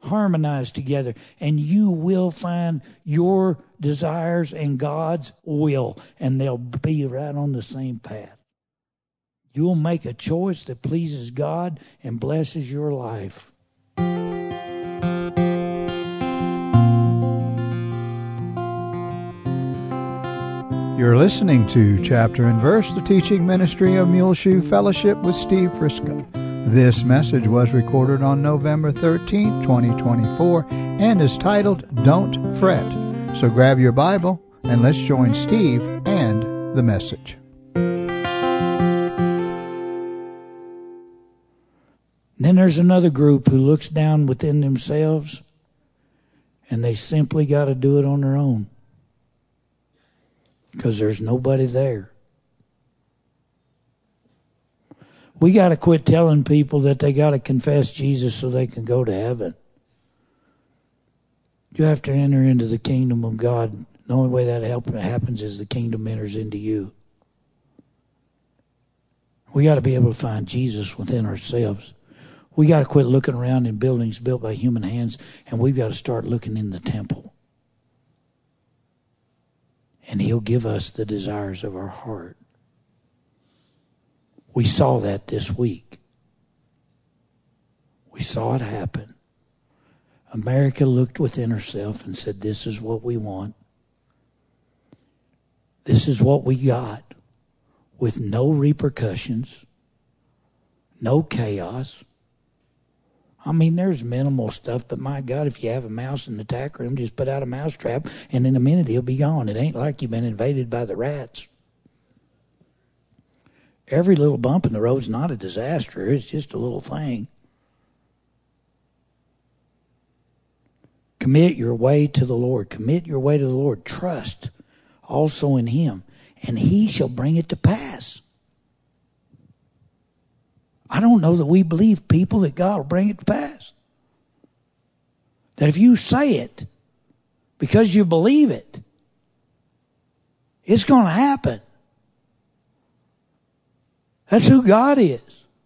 harmonize together, and you will find your desires and God's will, and they'll be right on the same path. You'll make a choice that pleases God and blesses your life. You're listening to Chapter and Verse, the teaching ministry of Muleshoe Fellowship with Steve Frisco. This message was recorded on November 13, 2024, and is titled, Don't Fret. So grab your Bible and let's join Steve and the message. Then there's another group who looks down within themselves, and they simply got to do it on their own, because there's nobody there. We got to quit telling people that they got to confess Jesus so they can go to heaven. You have to enter into the kingdom of God. The only way that happens is the kingdom enters into you. We got to be able to find Jesus within ourselves. We got to quit looking around in buildings built by human hands, and we've got to start looking in the temple. And He'll give us the desires of our heart. We saw that this week. We saw it happen. America looked within herself and said, this is what we want. This is what we got, with no repercussions, no chaos. I mean, there's minimal stuff, but my God, if you have a mouse in the tack room, just put out a mouse trap, and in a minute he'll be gone. It ain't like you've been invaded by the rats. Every little bump in the road's not a disaster. It's just a little thing. Commit your way to the Lord. Commit your way to the Lord. Trust also in Him, and He shall bring it to pass. I don't know that we believe, people, that God will bring it to pass. That if you say it because you believe it, it's going to happen. That's who God is.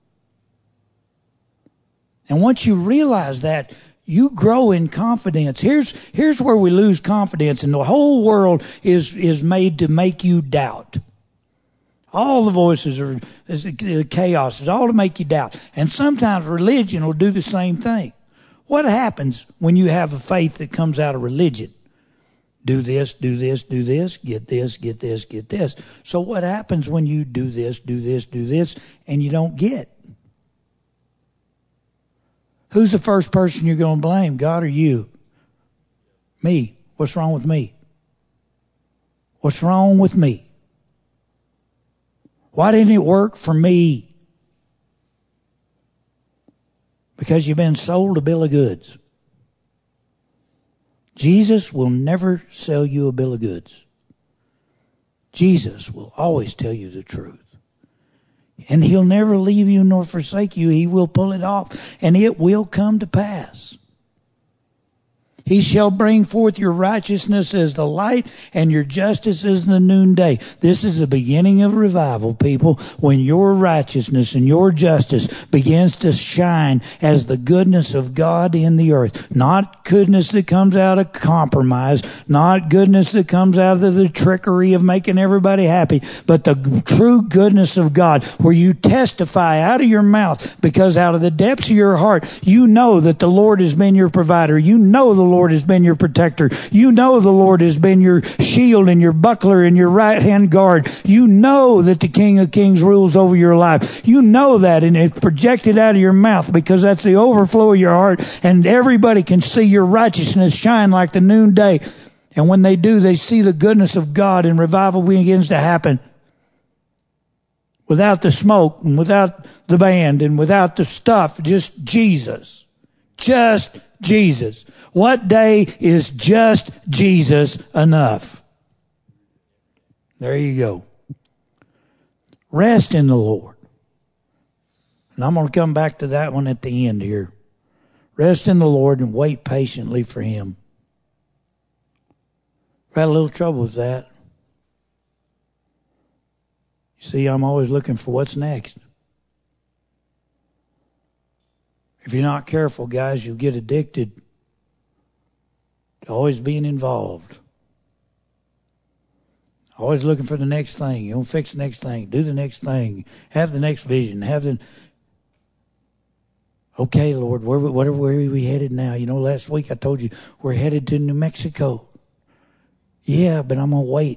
And once you realize that, you grow in confidence. Here's where we lose confidence, and the whole world is made to make you doubt. All the voices are the chaos. It's all to make you doubt. And sometimes religion will do the same thing. What happens when you have a faith that comes out of religion? Do this, do this, do this, get this, get this, get this. So what happens when you do this, and you don't get? Who's the first person you're going to blame, God or you? Me. What's wrong with me? What's wrong with me? Why didn't it work for me? Because you've been sold a bill of goods. Jesus will never sell you a bill of goods. Jesus will always tell you the truth. And He'll never leave you nor forsake you. He will pull it off, and it will come to pass. He shall bring forth your righteousness as the light and your justice as the noonday. This is the beginning of revival, people, when your righteousness and your justice begins to shine as the goodness of God in the earth. Not goodness that comes out of compromise, not goodness that comes out of the trickery of making everybody happy, but the true goodness of God, where you testify out of your mouth, because out of the depths of your heart, you know that the Lord has been your provider. You know the Lord has been your protector. You know the Lord has been your shield and your buckler and your right hand guard. You know that the King of Kings rules over your life. You know that, and it's projected out of your mouth, because that's the overflow of your heart, and everybody can see your righteousness shine like the noonday. And when they do, they see the goodness of God, and revival begins to happen. Without the smoke and without the band and without the stuff, just Jesus. Just Jesus. What day is just Jesus enough? There you go. Rest in the Lord. And I'm going to come back to that one at the end here. Rest in the Lord and wait patiently for Him. I've had a little trouble with that. You see, I'm always looking for what's next. If you're not careful, guys, you'll get addicted Always being involved. Always looking for the next thing. You don't fix the next thing. Do the next thing. Have the next vision. Okay, Lord, where are we headed now? You know, last week I told you we're headed to New Mexico. Yeah, but I'm going to wait.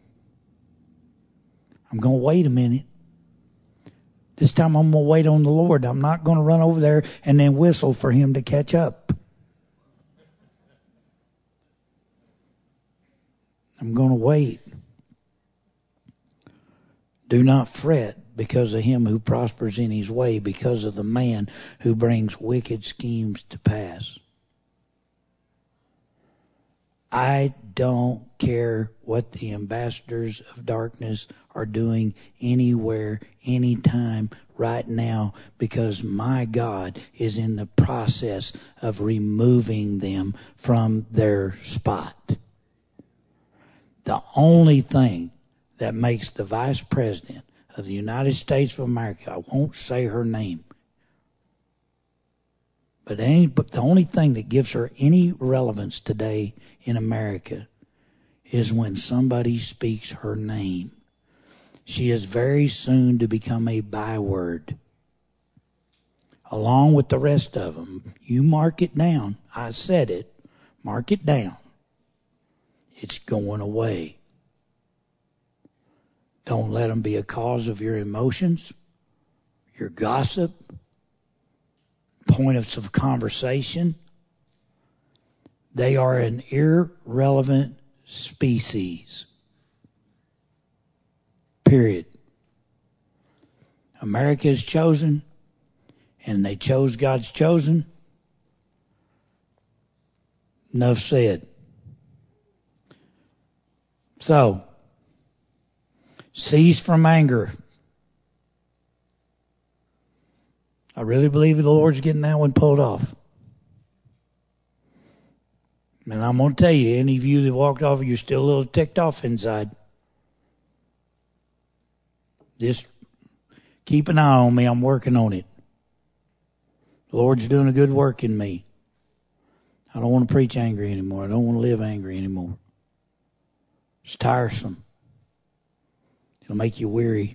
I'm going to wait a minute. This time I'm going to wait on the Lord. I'm not going to run over there and then whistle for him to catch up. I'm going to wait. Do not fret because of him who prospers in his way, because of the man who brings wicked schemes to pass. I don't care what the ambassadors of darkness are doing anywhere, anytime, right now, because my God is in the process of removing them from their spot. The only thing that makes the Vice President of the United States of America, I won't say her name, but the only thing that gives her any relevance today in America is when somebody speaks her name. She is very soon to become a byword, along with the rest of them. You mark it down. I said it. Mark it down. It's going away. Don't let them be a cause of your emotions, your gossip, points of conversation. They are an irrelevant species. Period. America is chosen, and they chose God's chosen. Enough said. So, cease from anger. I really believe the Lord's getting that one pulled off. And I'm going to tell you, any of you that walked off, you're still a little ticked off inside. Just keep an eye on me. I'm working on it. The Lord's doing a good work in me. I don't want to preach angry anymore. I don't want to live angry anymore. It's tiresome. It'll make you weary.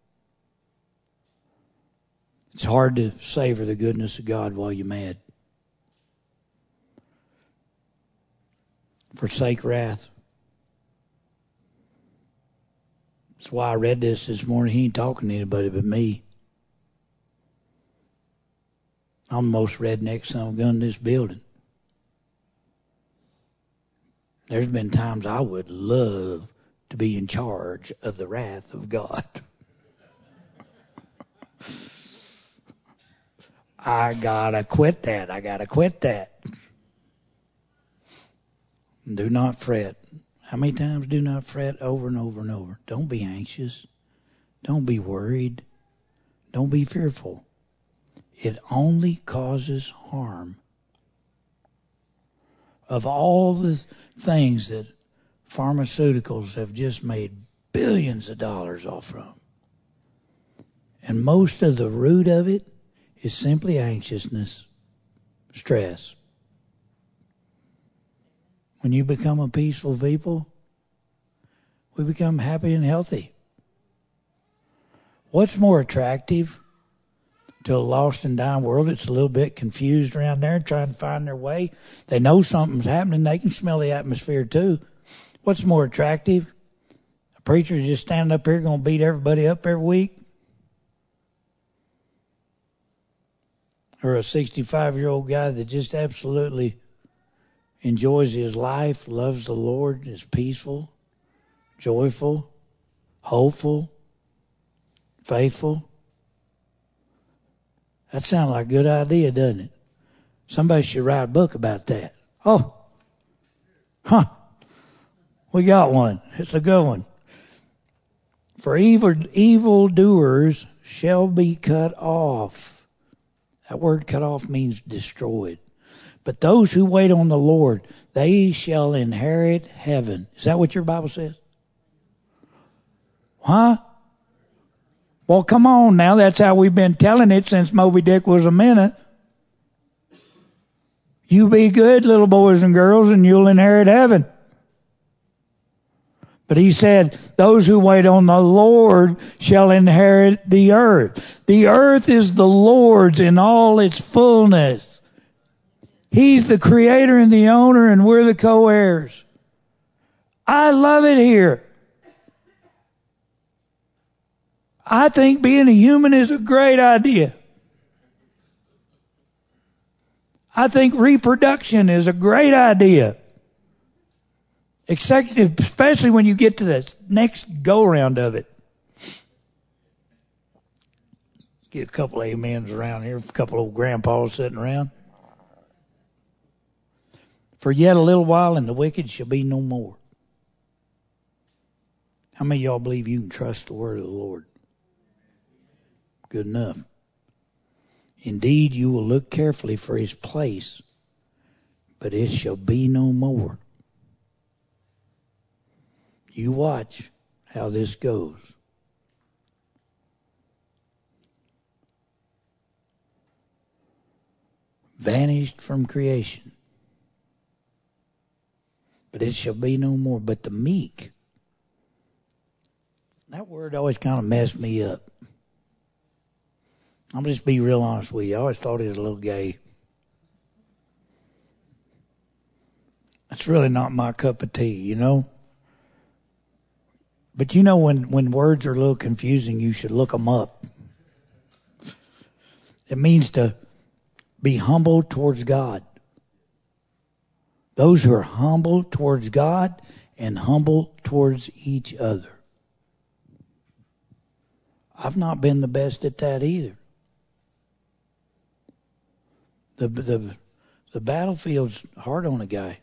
It's hard to savor the goodness of God while you're mad. Forsake wrath. That's why I read this morning. He ain't talking to anybody but me. I'm the most redneck son of a gun in this building. There's been times I would love to be in charge of the wrath of God. I gotta quit that. Do not fret. How many times do not fret? Over and over and over. Don't be anxious. Don't be worried. Don't be fearful. It only causes harm. Of all the things that pharmaceuticals have just made billions of dollars off from, and most of the root of it is simply anxiousness, stress. When you become a peaceful people, we become happy and healthy. What's more attractive to a lost and dying world that's a little bit confused around there, trying to find their way? They know something's happening. They can smell the atmosphere too. What's more attractive? A preacher just standing up here going to beat everybody up every week? Or a 65-year-old guy that just absolutely enjoys his life, loves the Lord, is peaceful, joyful, hopeful, faithful? That sounds like a good idea, doesn't it? Somebody should write a book about that. Oh, we got one. It's a good one. For evildoers shall be cut off. That word cut off means destroyed. But those who wait on the Lord, they shall inherit heaven. Is that what your Bible says? Huh? Well, come on now. That's how we've been telling it since Moby Dick was a minute. You be good, little boys and girls, and you'll inherit heaven. But he said, those who wait on the Lord shall inherit the earth. The earth is the Lord's in all its fullness. He's the creator and the owner, and we're the co-heirs. I love it here. I think being a human is a great idea. I think reproduction is a great idea. Especially when you get to the next go-round of it. Get a couple of amens around here, a couple of old grandpas sitting around. For yet a little while, and the wicked shall be no more. How many of y'all believe you can trust the word of the Lord? Good enough. Indeed, you will look carefully for his place, but it shall be no more. You watch how this goes. Vanished from creation, but it shall be no more. But the meek, that word always kind of messed me up. I'm just be real honest with you. I always thought it was a little gay. That's really not my cup of tea, you know. But you know when words are a little confusing, you should look them up. It means to be humble towards God. Those who are humble towards God and humble towards each other. I've not been the best at that either. The battlefield's hard on a guy.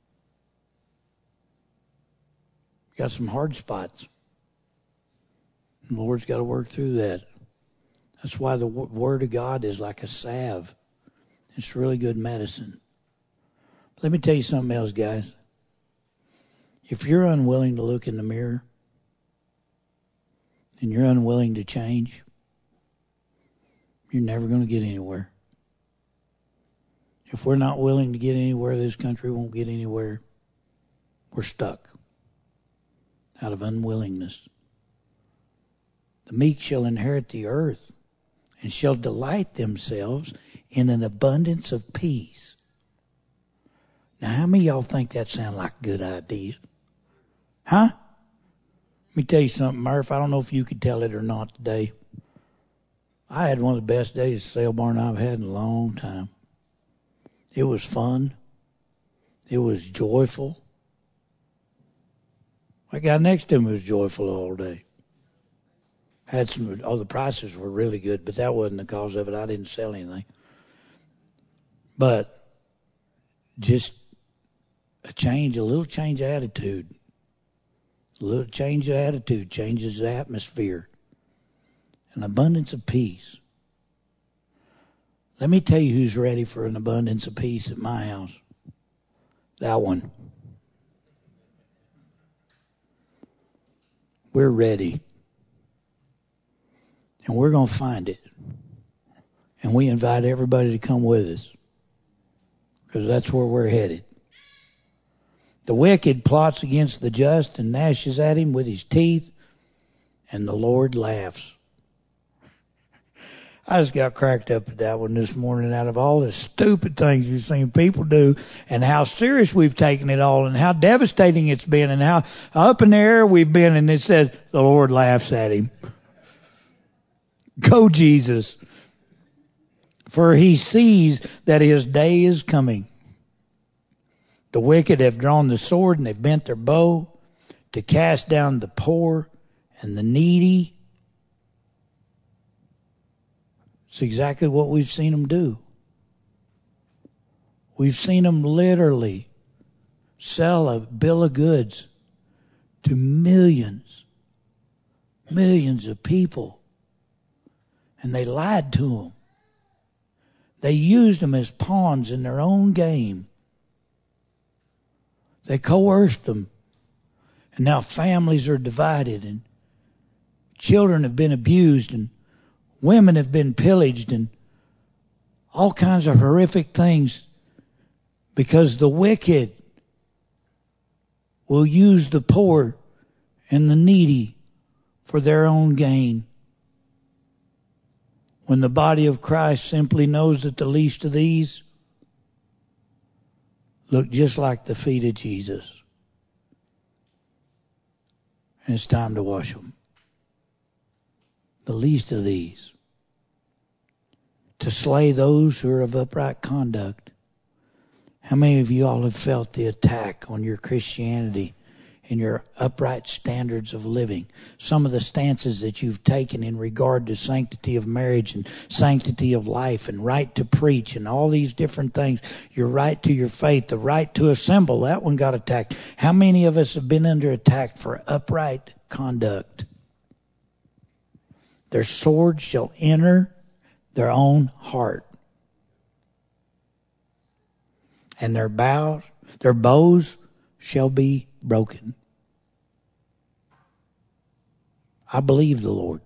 Got some hard spots. The Lord's got to work through that. That's why the Word of God is like a salve. It's really good medicine. Let me tell you something else, guys. If you're unwilling to look in the mirror and you're unwilling to change, you're never going to get anywhere. If we're not willing to get anywhere, this country won't get anywhere. We're stuck out of unwillingness. The meek shall inherit the earth and shall delight themselves in an abundance of peace. Now, how many of y'all think that sounds like a good idea? Huh? Let me tell you something, Murph. I don't know if you could tell it or not today. I had one of the best days at Sale Barn I've had in a long time. It was fun. It was joyful. My guy next to me was joyful all day. Had some, the prices were really good, but that wasn't the cause of it. I didn't sell anything. But just a little change of attitude. A little change of attitude changes the atmosphere. An abundance of peace. Let me tell you who's ready for an abundance of peace at my house. That one. We're ready. And we're going to find it. And we invite everybody to come with us. Because that's where we're headed. The wicked plots against the just and gnashes at him with his teeth. And the Lord laughs. I just got cracked up at that one this morning out of all the stupid things you've seen people do and how serious we've taken it all and how devastating it's been and how up in the air we've been, and it says the Lord laughs at him. Go, Jesus. For he sees that his day is coming. The wicked have drawn the sword and they've bent their bow to cast down the poor and the needy. It's exactly what we've seen them do. We've seen them literally sell a bill of goods to millions of people. And they lied to them. They used them as pawns in their own game. They coerced them. And now families are divided and children have been abused and women have been pillaged and all kinds of horrific things Because the wicked will use the poor and the needy for their own gain. When the body of Christ simply knows that the least of these look just like the feet of Jesus. And it's time to wash them. The least of these. To slay those who are of upright conduct. How many of you all have felt the attack on your Christianity and your upright standards of living? Some of the stances that you've taken in regard to sanctity of marriage and sanctity of life and right to preach and all these different things. Your right to your faith, the right to assemble, that one got attacked. How many of us have been under attack for upright conduct? Their sword shall enter their own heart, and their bows shall be broken. I believe the Lord.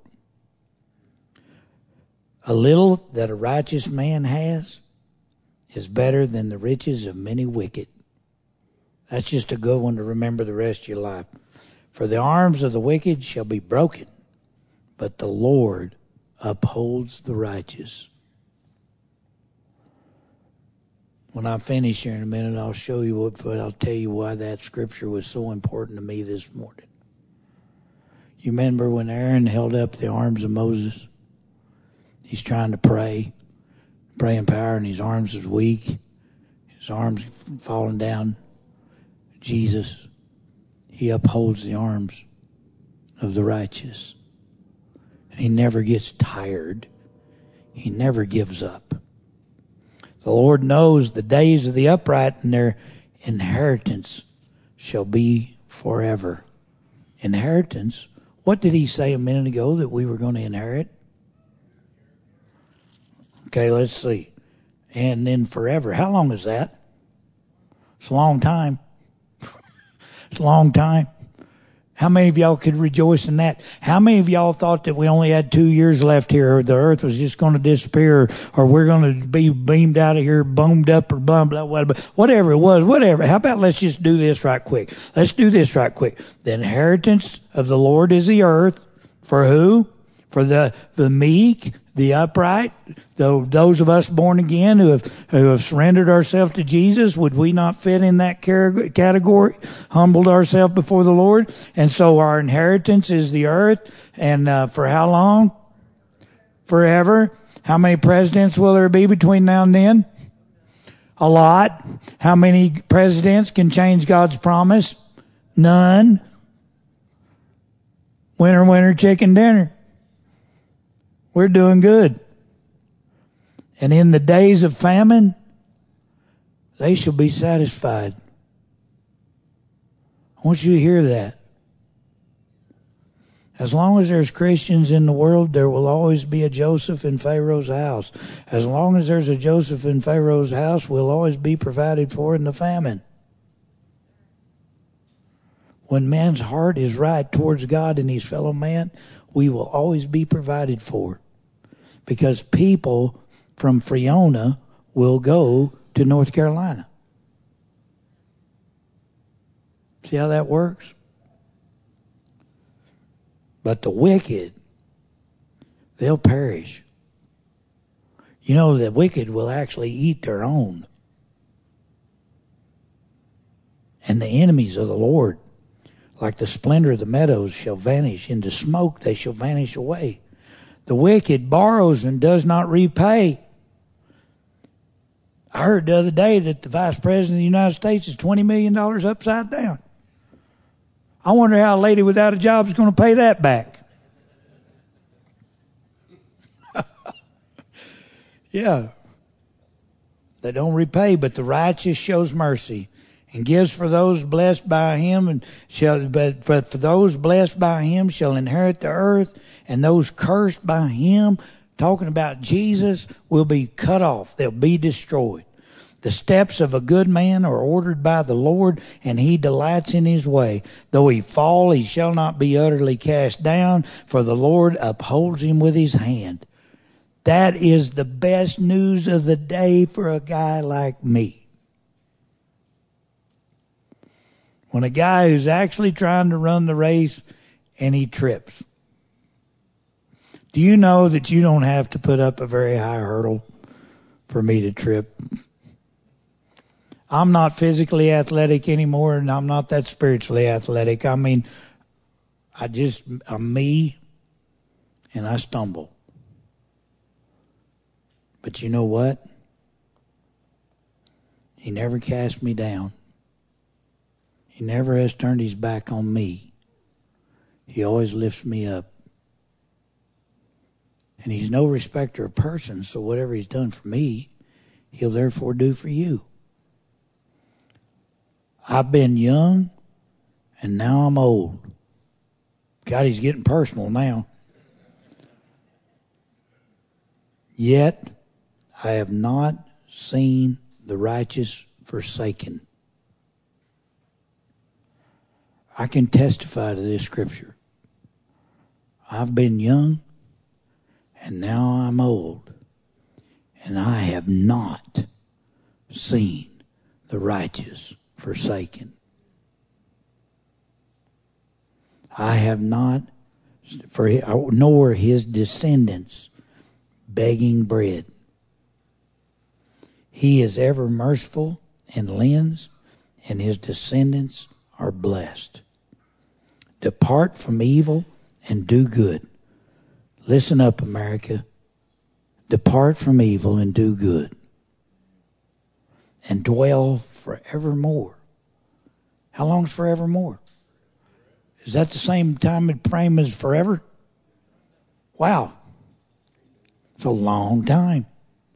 A little that a righteous man has is better than the riches of many wicked. That's just a good one to remember the rest of your life. For the arms of the wicked shall be broken, but the Lord upholds the righteous. When I finish here in a minute, I'll show you but I'll tell you why that scripture was so important to me this morning. You remember when Aaron held up the arms of Moses? He's trying to pray in power, and his arms is weak. His arms falling down. Jesus, he upholds the arms of the righteous. He never gets tired. He never gives up. The Lord knows the days of the upright, and their inheritance shall be forever. Inheritance? What did he say a minute ago that we were going to inherit? Okay, let's see. And then forever. How long is that? It's a long time. It's a long time. How many of y'all could rejoice in that? How many of y'all thought that we only had 2 years left here, or the earth was just going to disappear, or we're going to be beamed out of here, boomed up, or blah, blah, blah, blah. Whatever it was, whatever. How about let's just do this right quick? Let's do this right quick. The inheritance of the Lord is the earth. For who? For the meek, the upright, those of us born again who have surrendered ourselves to Jesus. Would we not fit in that category? Humbled ourselves before the Lord. And so our inheritance is the earth. And for how long? Forever. How many presidents will there be between now and then? A lot. How many presidents can change God's promise? None. Winner, winner, chicken dinner. We're doing good. And in the days of famine, they shall be satisfied. I want you to hear that. As long as there's Christians in the world, there will always be a Joseph in Pharaoh's house. As long as there's a Joseph in Pharaoh's house, we'll always be provided for in the famine. When man's heart is right towards God and his fellow man, we will always be provided for. Because people from Friona will go to North Carolina. See how that works? But the wicked, they'll perish. You know, the wicked will actually eat their own. And the enemies of the Lord, like the splendor of the meadows, shall vanish. Into smoke they shall vanish away. The wicked borrows and does not repay. I heard the other day that the Vice President of the United States is $20 million upside down. I wonder how a lady without a job is going to pay that back. Yeah. They don't repay, but the righteous shows mercy and gives for those blessed by him, but for those blessed by him shall inherit the earth, and those cursed by him, talking about Jesus, will be cut off. They'll be destroyed. The steps of a good man are ordered by the Lord, and he delights in his way. Though he fall, he shall not be utterly cast down, for the Lord upholds him with his hand. That is the best news of the day for a guy like me. When a guy who's actually trying to run the race and he trips. Do you know that you don't have to put up a very high hurdle for me to trip? I'm not physically athletic anymore, and I'm not that spiritually athletic. I mean, I'm me, and I stumble. But you know what? He never cast me down. He never has turned his back on me. He always lifts me up. And he's no respecter of persons, so whatever he's done for me, he'll therefore do for you. I've been young, and now I'm old. God, he's getting personal now. Yet I have not seen the righteous forsaken. I can testify to this scripture. I've been young, and now I'm old, and I have not seen the righteous forsaken. I have not, nor his descendants begging bread. He is ever merciful and lends, and his descendants are blessed. Depart from evil and do good. Listen up, America. Depart from evil and do good, and dwell forevermore. How long's forevermore? Is that the same time frame as forever? Wow. It's a long time.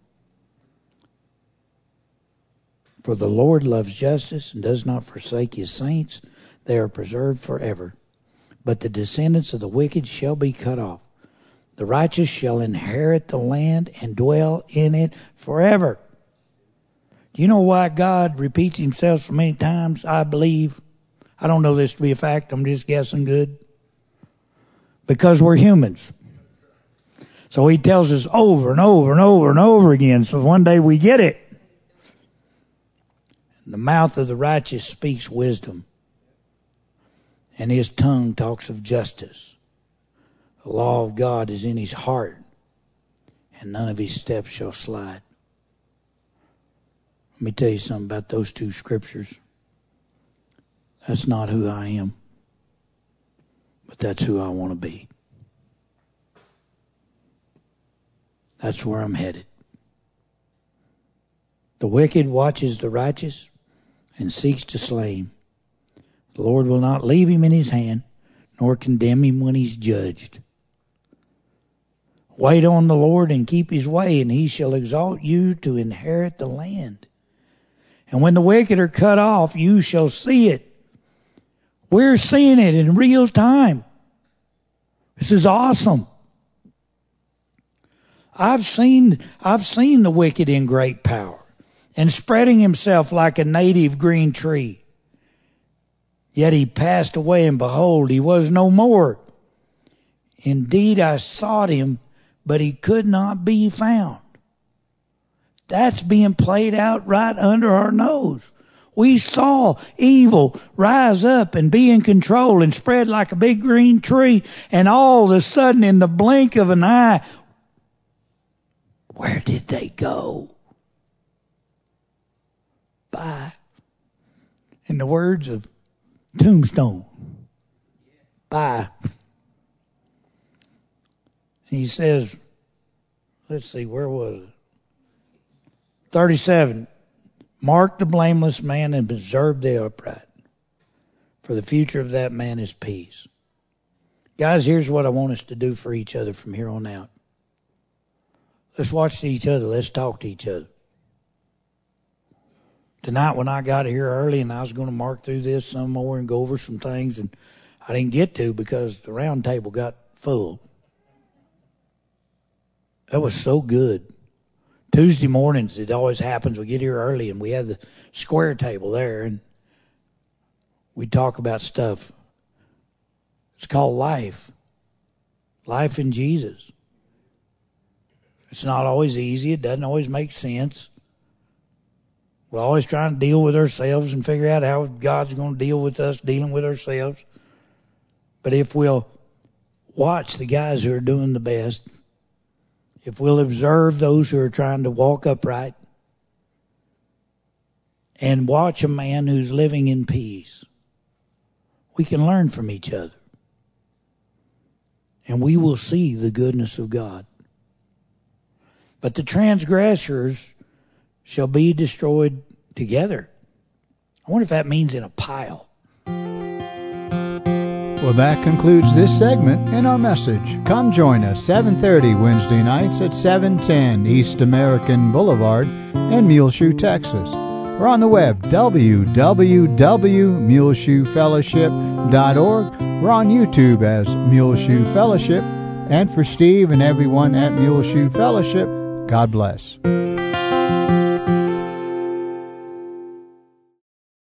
For the Lord loves justice and does not forsake his saints. They are preserved forever. But the descendants of the wicked shall be cut off. The righteous shall inherit the land and dwell in it forever. Do you know why God repeats himself so many times? I believe. I don't know this to be a fact. I'm just guessing good. Because we're humans. So he tells us over and over and over and over again. So one day we get it. The mouth of the righteous speaks wisdom, and his tongue talks of justice. The law of God is in his heart, and none of his steps shall slide. Let me tell you something about those two scriptures. That's not who I am, but that's who I want to be. That's where I'm headed. The wicked watches the righteous and seeks to slay him. The Lord will not leave him in his hand, nor condemn him when he's judged. Wait on the Lord and keep his way, and he shall exalt you to inherit the land. And when the wicked are cut off, you shall see it. We're seeing it in real time. This is awesome. I've seen the wicked in great power and spreading himself like a native green tree. Yet he passed away, and behold, he was no more. Indeed, I sought him, but he could not be found. That's being played out right under our nose. We saw evil rise up and be in control and spread like a big green tree, and all of a sudden, in the blink of an eye, where did they go? Bye. In the words of Tombstone. Bye. He says, let's see, where was it? 37. Mark the blameless man and preserve the upright, for the future of that man is peace. Guys, here's what I want us to do for each other from here on out. Let's watch each other. Let's talk to each other. Tonight when I got here early and I was going to mark through this some more and go over some things, and I didn't get to because the round table got full. That was so good. Tuesday mornings, it always happens. We get here early and we have the square table there and we talk about stuff. It's called life. Life in Jesus. It's not always easy. It doesn't always make sense. We're always trying to deal with ourselves and figure out how God's going to deal with us dealing with ourselves. But if we'll watch the guys who are doing the best, if we'll observe those who are trying to walk upright, and watch a man who's living in peace, we can learn from each other. And we will see the goodness of God. But the transgressors shall be destroyed together. I wonder if that means in a pile. Well, that concludes this segment in our message. Come join us 7:30 Wednesday nights at 710 East American Boulevard in Muleshoe, Texas. We're on the web, www.muleshoefellowship.org. We're on YouTube as Muleshoe Fellowship. And for Steve and everyone at Muleshoe Fellowship, God bless.